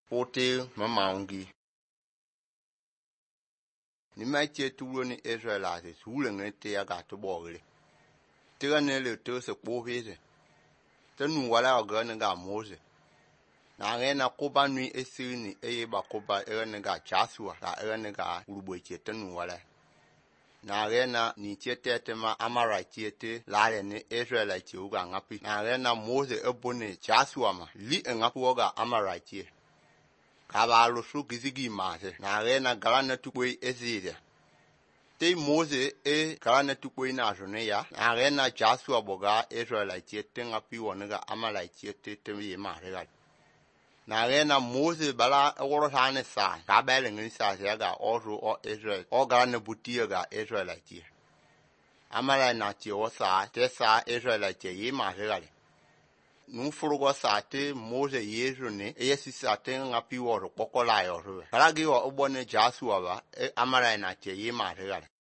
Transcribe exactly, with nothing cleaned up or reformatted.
Pote mamaungi. Ni mai che tulo ni Israelite hule ngete ya gato bogre. Tira ne le to se povese. Tenu wala ogane ga Mose. Na ngena koba nui esini eye ba koba ene ga Joshua ga ene ga urbo che tenu wala. Na ngena ni chete tema amara chete la ne Israelite uga ngapi. Na ngena Mose ebone Joshua ma li ngapu ga amara che. Kaba lo su gizigi mase na ngena galana tukwe ezide. Te Mose e galana tukwe na jone ya na ngena Joshua boga Israelite tenga pi wonga amaraite te ye ma regal. Na ngena Mose bala woro hane sa ka bele ngin sa ga oru o Israel o galana butia ga Israelite. Amara na ti o sa te sa Israelite ye ma regal. Nu furugo sa te Mose yesu ne e si sa te nga pi woro kokola yo ru. Kala gi wo obone Joshua ba e amara na ti ye ma regal.